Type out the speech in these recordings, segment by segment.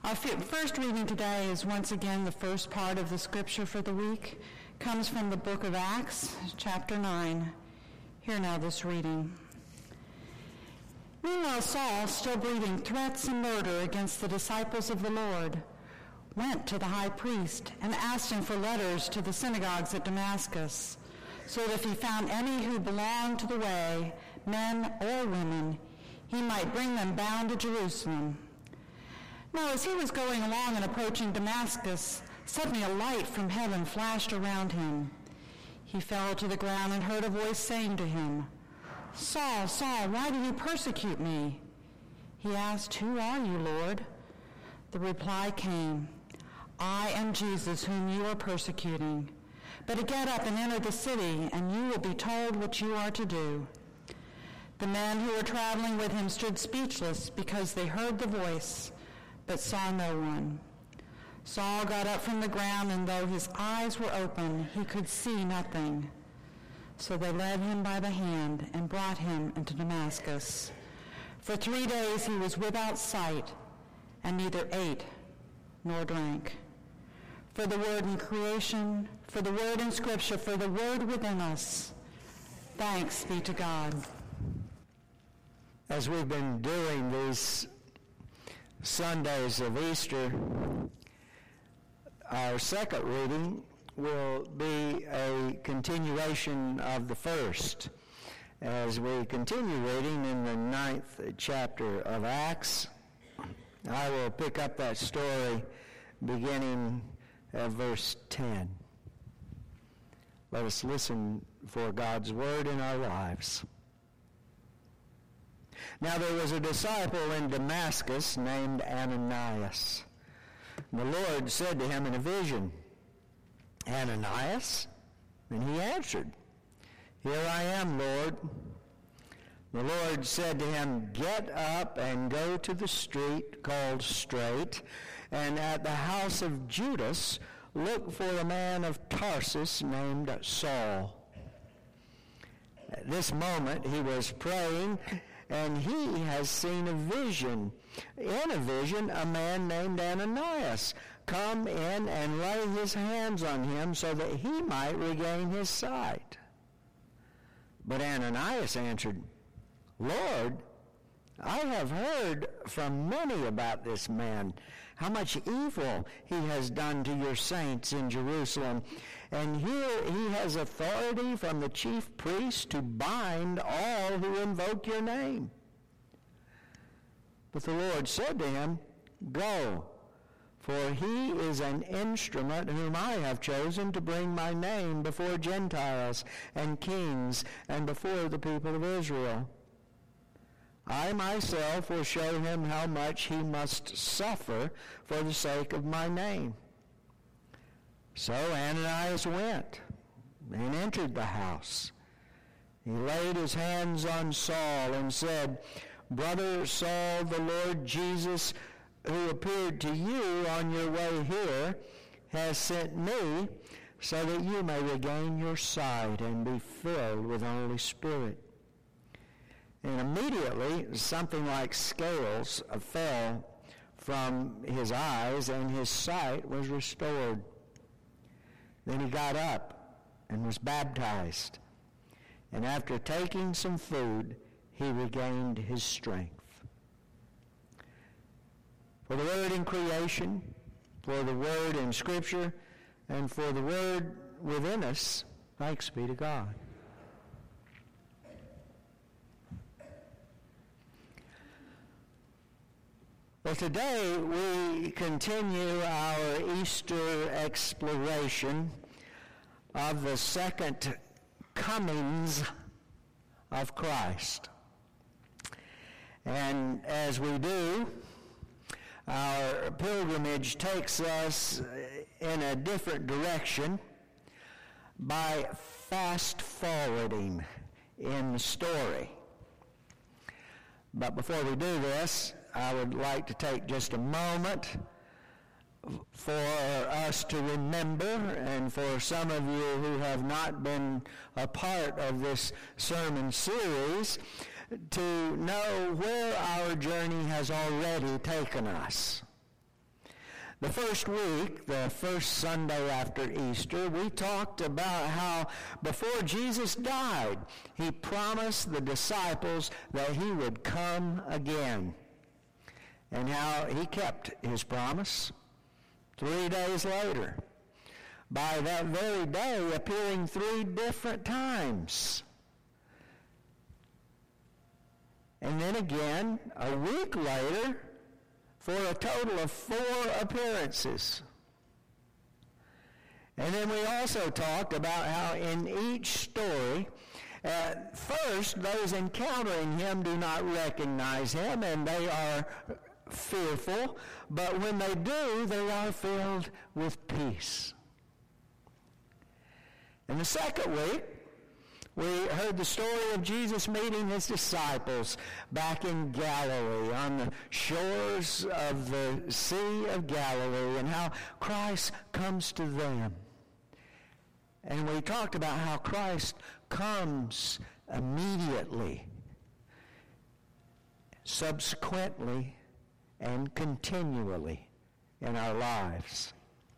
Our first reading today is once again the first part of the scripture for the week. It comes from the book of Acts, chapter 9. Hear now this reading. Meanwhile, Saul, still breathing threats and murder against the disciples of the Lord, went to the high priest and asked him for letters to the synagogues at Damascus, so that if he found any who belonged to the way, men or women, he might bring them bound to Jerusalem. Now, as he was going along and approaching Damascus, suddenly a light from heaven flashed around him. He fell to the ground and heard a voice saying to him, "Saul, Saul, why do you persecute me?" He asked, "Who are you, Lord?" The reply came, "I am Jesus whom you are persecuting. But get up and enter the city, and you will be told what you are to do." The men who were traveling with him stood speechless because they heard the voice, but saw no one. Saul got up from the ground, and though his eyes were open, he could see nothing. So they led him by the hand and brought him into Damascus. For 3 days he was without sight, and neither ate nor drank. For the word in creation, for the word in Scripture, for the word within us. Thanks be to God. As we've been doing these Sundays of Easter, our second reading will be a continuation of the first. As we continue reading in the 9th chapter of Acts, I will pick up that story beginning at verse 10. Let us listen for God's word in our lives. Now there was a disciple in Damascus named Ananias. And the Lord said to him in a vision, "Ananias?" And he answered, "Here I am, Lord." The Lord said to him, "Get up and go to the street called Straight, and at the house of Judas look for a man of Tarsus named Saul." At this moment he was praying, and he has seen a vision. In a vision, a man named Ananias come in and lay his hands on him so that he might regain his sight. But Ananias answered, "Lord, I have heard from many about this man, how much evil he has done to your saints in Jerusalem. And here he has authority from the chief priest to bind all who invoke your name." But the Lord said to him, "Go, for he is an instrument whom I have chosen to bring my name before Gentiles and kings and before the people of Israel. I myself will show him how much he must suffer for the sake of my name." So Ananias went and entered the house. He laid his hands on Saul and said, "Brother Saul, the Lord Jesus, who appeared to you on your way here, has sent me so that you may regain your sight and be filled with the Holy Spirit." And immediately something like scales fell from his eyes, and his sight was restored. Then he got up and was baptized. And after taking some food, he regained his strength. For the word in creation, for the word in Scripture, and for the word within us, thanks be to God. Well, today we continue our Easter exploration of the second comings of Christ. And as we do, our pilgrimage takes us in a different direction by fast-forwarding in the story. But before we do this, I would like to take just a moment for us to remember, and for some of you who have not been a part of this sermon series, to know where our journey has already taken us. The first week, the first Sunday after Easter, we talked about how before Jesus died, he promised the disciples that he would come again, and how he kept his promise 3 days later, by that very day appearing 3 different times. And then again, a week later, for a total of 4 appearances. And then we also talked about how in each story, at first, those encountering him do not recognize him, and they are fearful, but when they do, they are filled with peace. In the second week, we heard the story of Jesus meeting his disciples back in Galilee, on the shores of the Sea of Galilee, and how Christ comes to them. And we talked about how Christ comes immediately, subsequently, and continually in our lives.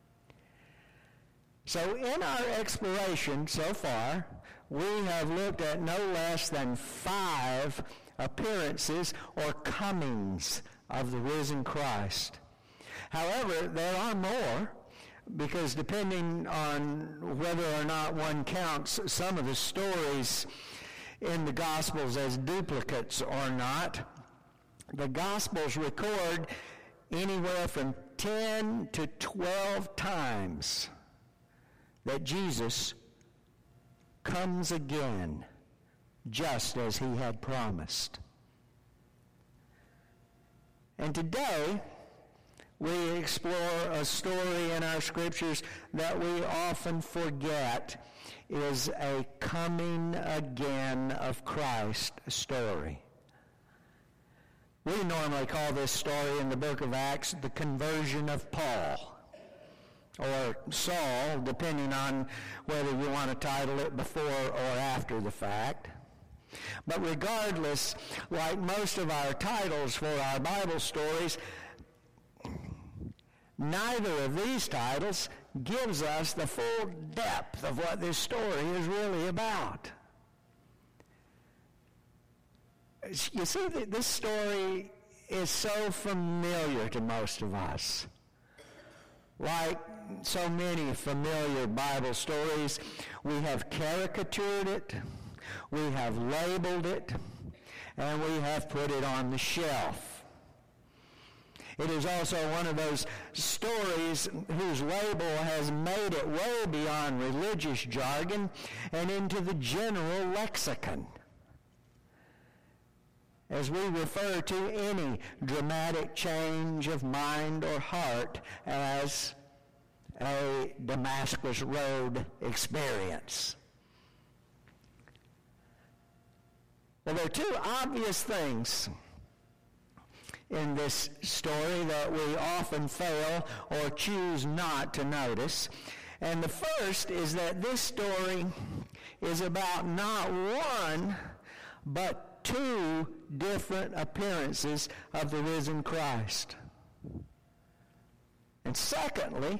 So in our exploration so far, we have looked at no less than 5 appearances or comings of the risen Christ. However, there are more, because depending on whether or not one counts some of the stories in the Gospels as duplicates or not, the Gospels record anywhere from 10 to 12 times that Jesus comes again, just as he had promised. And today, we explore a story in our scriptures that we often forget is a coming again of Christ story. We normally call this story in the book of Acts the conversion of Paul, or Saul, depending on whether you want to title it before or after the fact. But regardless, like most of our titles for our Bible stories, neither of these titles gives us the full depth of what this story is really about. You see, this story is so familiar to most of us. Like so many familiar Bible stories, we have caricatured it, we have labeled it, and we have put it on the shelf. It is also one of those stories whose label has made it way beyond religious jargon and into the general lexicon, as we refer to any dramatic change of mind or heart as a Damascus Road experience. Well, there are 2 obvious things in this story that we often fail or choose not to notice. And the first is that this story is about not 1, but 2 different appearances of the risen Christ. And secondly,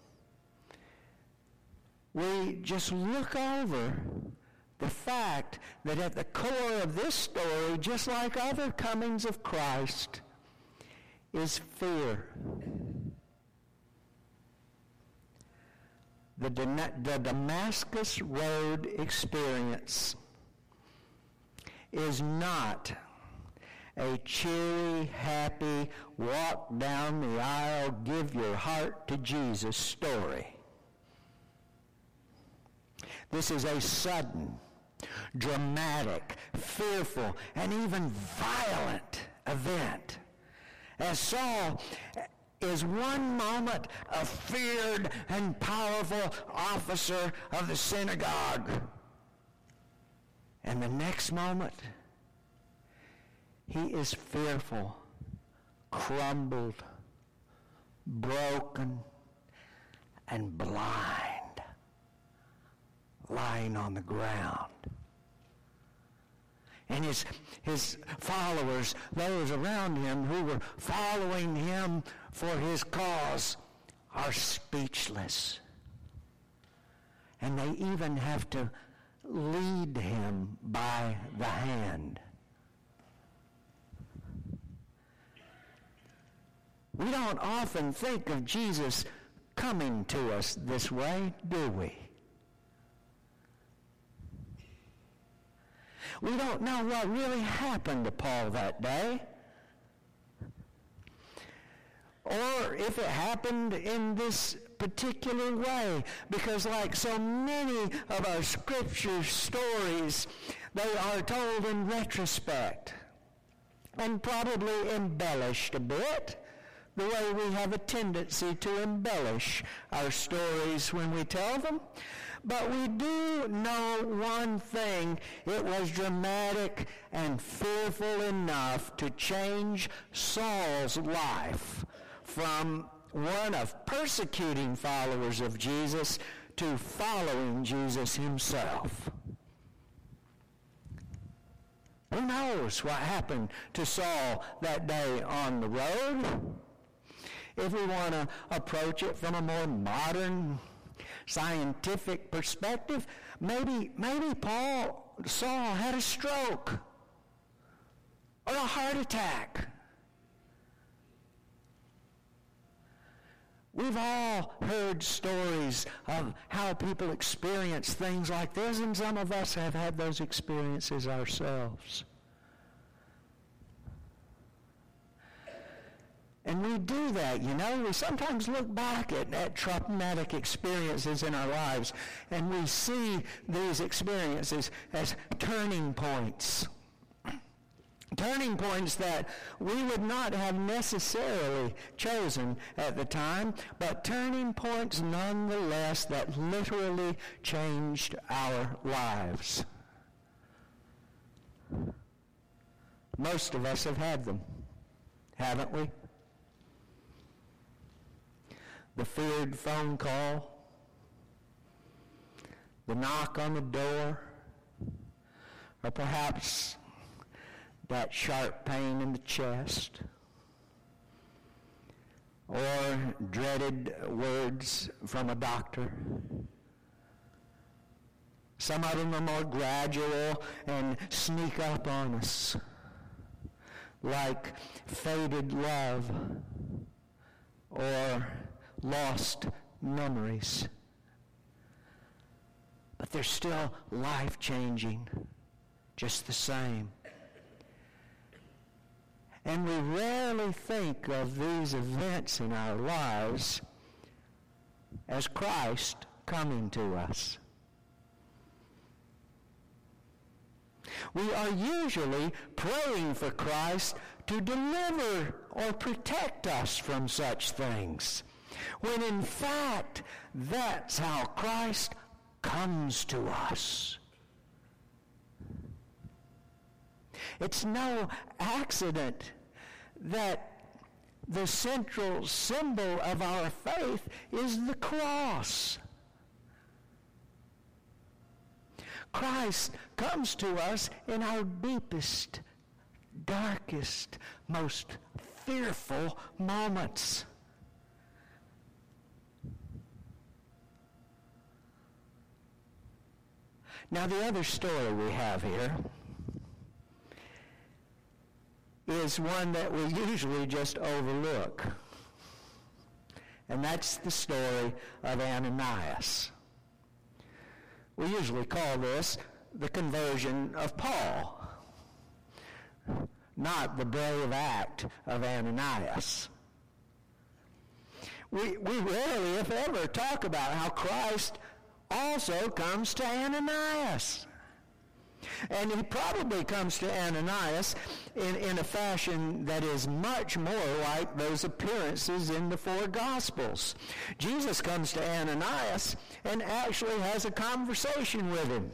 we just look over the fact that at the core of this story, just like other comings of Christ, is fear. The Damascus Road experience is not a cheery, happy, walk down the aisle, give your heart to Jesus story. This is a sudden, dramatic, fearful, and even violent event. As Saul is one moment a feared and powerful officer of the synagogue, and the next moment he is fearful, crumbled, broken, and blind, lying on the ground. And his followers, those around him who were following him for his cause, are speechless. And they even have to lead him by the hand. We don't often think of Jesus coming to us this way, do we? We don't know what really happened to Paul that day, or if it happened in this particular way, because like so many of our scripture stories, they are told in retrospect and probably embellished a bit, the way we have a tendency to embellish our stories when we tell them. But we do know one thing: it was dramatic and fearful enough to change Saul's life from one of persecuting followers of Jesus to following Jesus himself. Who knows what happened to Saul that day on the road? If we want to approach it from a more modern, scientific perspective, maybe Saul had a stroke or a heart attack. We've all heard stories of how people experience things like this, and some of us have had those experiences ourselves. And we do that, we sometimes look back at traumatic experiences in our lives, and we see these experiences as turning points. Turning points that we would not have necessarily chosen at the time, but turning points nonetheless that literally changed our lives. Most of us have had them, haven't we? The feared phone call, the knock on the door, or perhaps that sharp pain in the chest, or dreaded words from a doctor. Some of them are more gradual and sneak up on us, like faded love or lost memories. But they're still life-changing, just the same. And we rarely think of these events in our lives as Christ coming to us. We are usually praying for Christ to deliver or protect us from such things, when in fact, that's how Christ comes to us. It's no accident that the central symbol of our faith is the cross. Christ comes to us in our deepest, darkest, most fearful moments. Now, the other story we have here is one that we usually just overlook. And that's the story of Ananias. We usually call this the conversion of Paul, not the brave act of Ananias. We rarely, if ever, talk about how Christ also comes to Ananias. And he probably comes to Ananias in a fashion that is much more like those appearances in the four Gospels. Jesus comes to Ananias and actually has a conversation with him.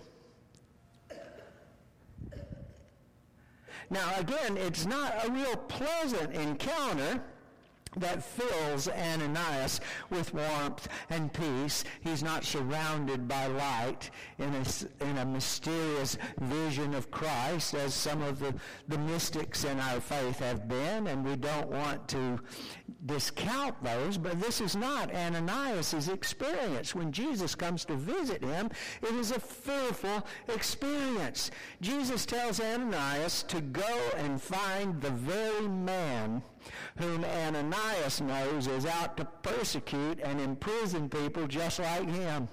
Now, again, it's not a real pleasant encounter, that fills Ananias with warmth and peace. He's not surrounded by light in a mysterious vision of Christ, as some of the mystics in our faith have been, and we don't want to discount those, but this is not Ananias' experience. When Jesus comes to visit him, it is a fearful experience. Jesus tells Ananias to go and find the very man whom Ananias knows is out to persecute and imprison people just like him.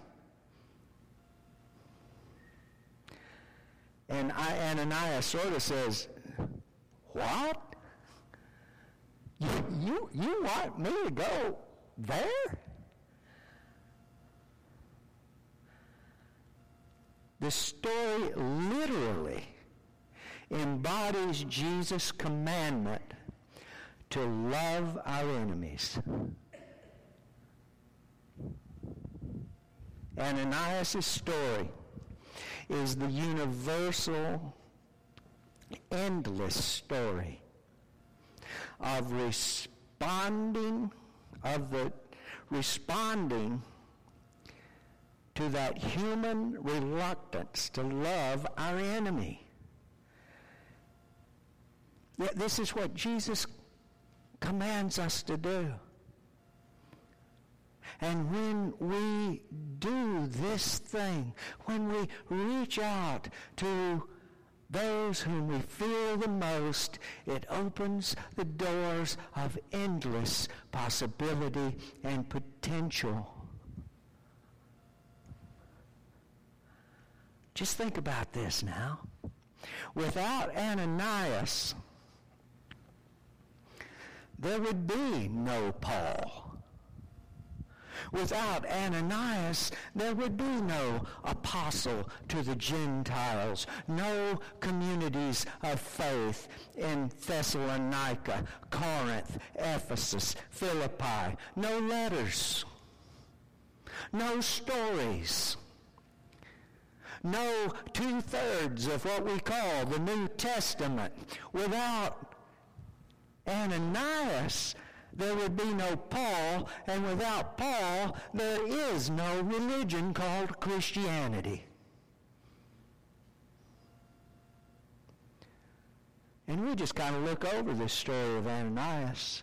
And Ananias sort of says, "What? You want me to go there?" The story literally embodies Jesus' commandment to love our enemies. Ananias' story is the universal, endless story of responding to that human reluctance to love our enemy. Yet this is what Jesus commands us to do. And when we do this thing, when we reach out to those whom we fear the most, it opens the doors of endless possibility and potential. Just think about this now. Without Ananias, there would be no Paul. Without Ananias, there would be no apostle to the Gentiles, no communities of faith in Thessalonica, Corinth, Ephesus, Philippi, no letters, no stories, no 2/3 of what we call the New Testament. Without Ananias, there would be no Paul, and without Paul, there is no religion called Christianity. And we just kind of look over this story of Ananias.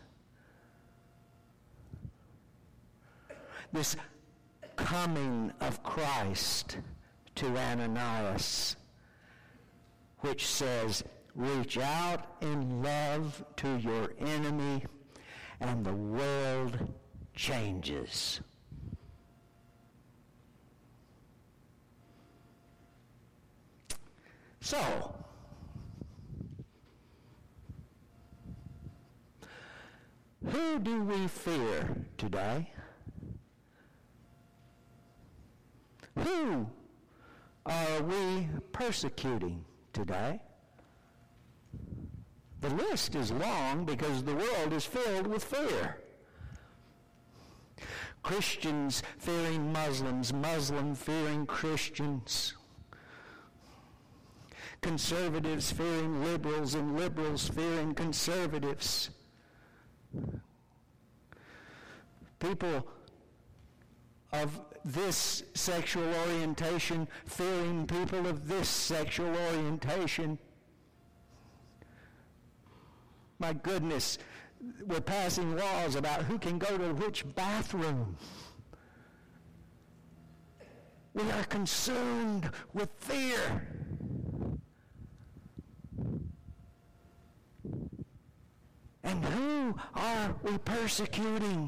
This coming of Christ to Ananias, which says, reach out in love to your enemy, and the world changes. So, who do we fear today? Who are we persecuting today? The list is long because the world is filled with fear. Christians fearing Muslims, Muslims fearing Christians. Conservatives fearing liberals, and liberals fearing conservatives. People of this sexual orientation fearing people of this sexual orientation. My goodness, we're passing laws about who can go to which bathroom. We are consumed with fear. And who are we persecuting?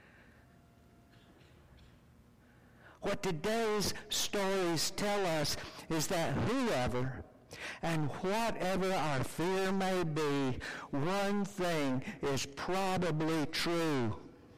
What today's stories tell us is that whoever and whatever our fear may be, one thing is probably true.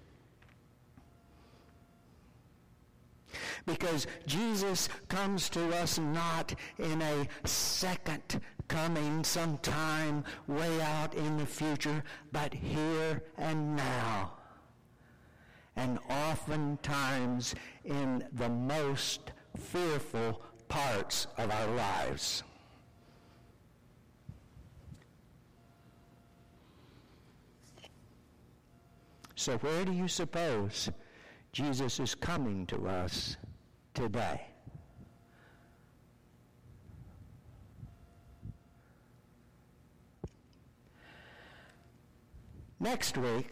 Because Jesus comes to us not in a second coming sometime way out in the future, but here and now. And oftentimes in the most fearful parts of our lives. So where do you suppose Jesus is coming to us today? Next week,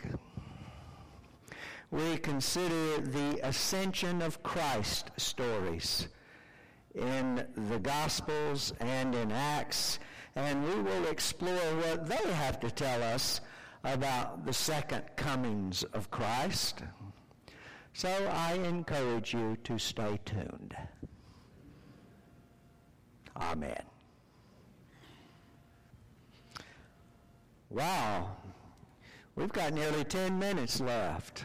we consider the Ascension of Christ stories in the Gospels and in Acts, and we will explore what they have to tell us about the second comings of Christ. So I encourage you to stay tuned. Amen. Wow. We've got nearly 10 minutes left.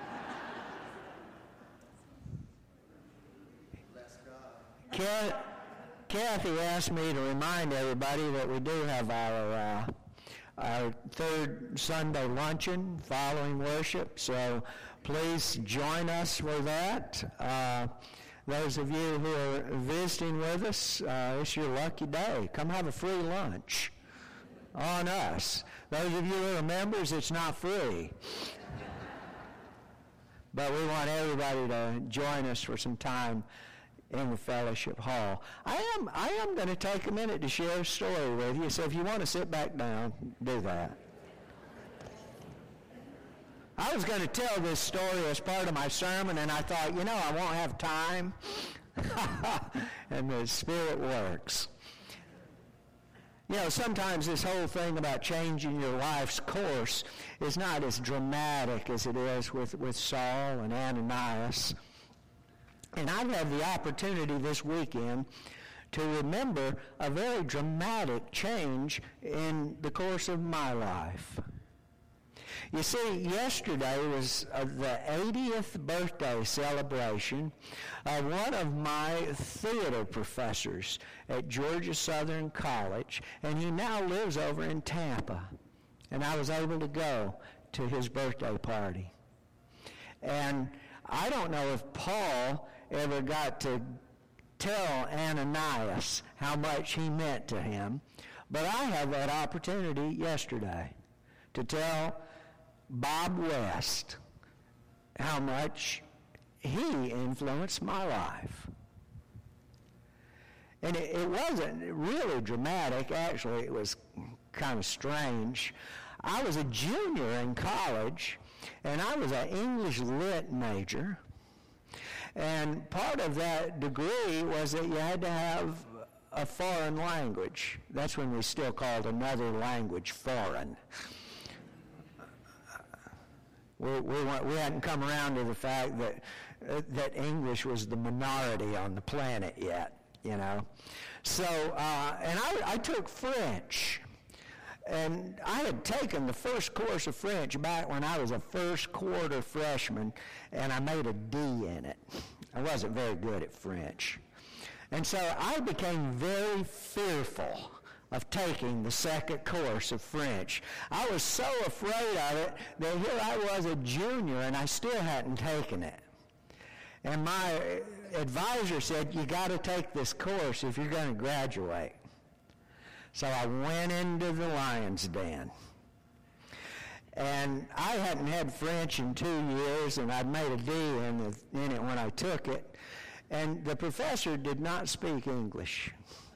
Kathy asked me to remind everybody that we do have our third Sunday luncheon following worship, so please join us for that. Those of you who are visiting with us, it's your lucky day. Come have a free lunch on us. Those of you who are members, it's not free. But we want everybody to join us for some time in the fellowship hall. I am going to take a minute to share a story with you, so if you want to sit back down, do that. I was going to tell this story as part of my sermon, and I thought, I won't have time. And the Spirit works. Sometimes this whole thing about changing your life's course is not as dramatic as it is with Saul and Ananias. And I've had the opportunity this weekend to remember a very dramatic change in the course of my life. You see, yesterday was the 80th birthday celebration of one of my theater professors at Georgia Southern College, and he now lives over in Tampa. And I was able to go to his birthday party. And I don't know if Paul ever got to tell Ananias how much he meant to him, but I had that opportunity yesterday to tell Bob West how much he influenced my life. And it wasn't really dramatic. Actually, it was kind of strange. I was a junior in college, and I was an English lit major. And part of that degree was that you had to have a foreign language. That's when we still called another language foreign. We hadn't come around to the fact that English was the minority on the planet yet, So, and I took French. And I had taken the first course of French back when I was a first quarter freshman, and I made a D in it. I wasn't very good at French. And so I became very fearful of taking the second course of French. I was so afraid of it that here I was a junior and I still hadn't taken it. And my advisor said, you got to take this course if you're going to graduate. So I went into the lion's den. And I hadn't had French in 2 years, and I'd made a D in it when I took it. And the professor did not speak English.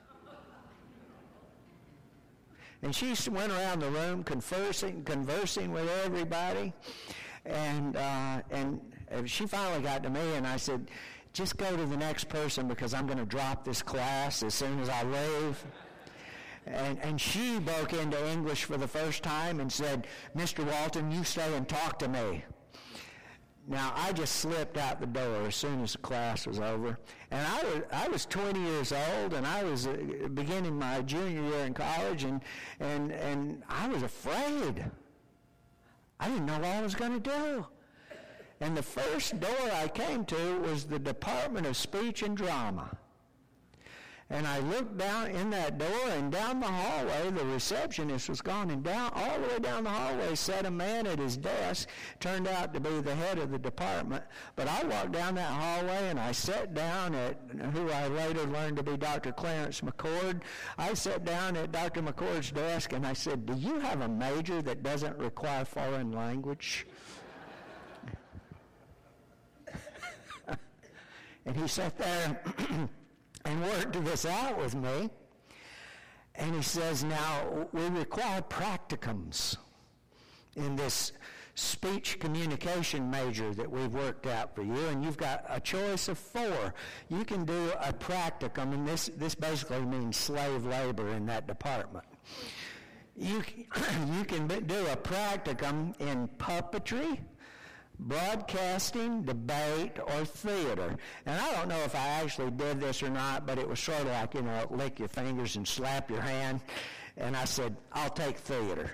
And she went around the room conversing with everybody. And she finally got to me, and I said, just go to the next person because I'm going to drop this class as soon as I leave. And she broke into English for the first time and said, Mr. Walton, you stay and talk to me. Now, I just slipped out the door as soon as the class was over. And I was 20 years old, and I was beginning my junior year in college, and I was afraid. I didn't know what I was going to do. And the first door I came to was the Department of Speech and Drama. And I looked down in that door, and down the hallway, the receptionist was gone, and down all the way down the hallway sat a man at his desk, turned out to be the head of the department. But I walked down that hallway, and I sat down at who I later learned to be Dr. Clarence McCord. I sat down at Dr. McCord's desk, and I said, do you have a major that doesn't require foreign language? And he sat there and worked this out with me. And he says, now, we require practicums in this speech communication major that we've worked out for you, and you've got a choice of 4. You can do a practicum, and this basically means slave labor in that department. You can do a practicum in puppetry, broadcasting, debate, or theater. And I don't know if I actually did this or not, but it was sort of like, lick your fingers and slap your hand. And I said, I'll take theater.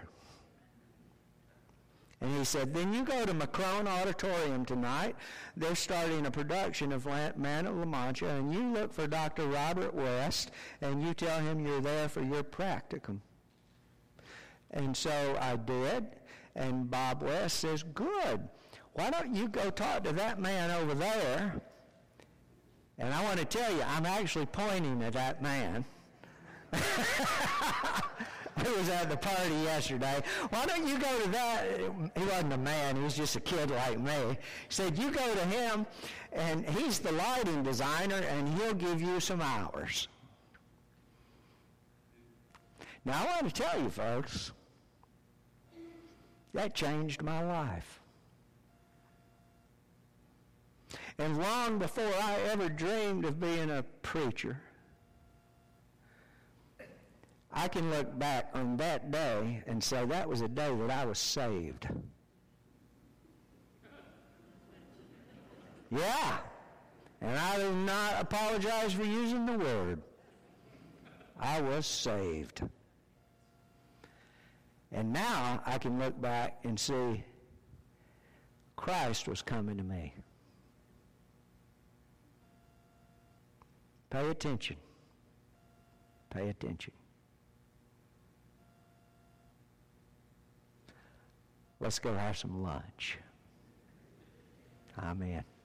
And he said, then you go to Macron Auditorium tonight. They're starting a production of Man of La Mancha, and you look for Dr. Robert West, and you tell him you're there for your practicum. And so I did, and Bob West says, good. Why don't you go talk to that man over there? And I want to tell you, I'm actually pointing at that man. Who was at the party yesterday. Why don't you go to that? He wasn't a man. He was just a kid like me. He said, you go to him, and he's the lighting designer, and he'll give you some hours. Now, I want to tell you, folks, that changed my life. And long before I ever dreamed of being a preacher, I can look back on that day and say that was a day that I was saved. Yeah. And I do not apologize for using the word. I was saved. And now I can look back and see Christ was coming to me. Pay attention. Pay attention. Let's go have some lunch. Amen.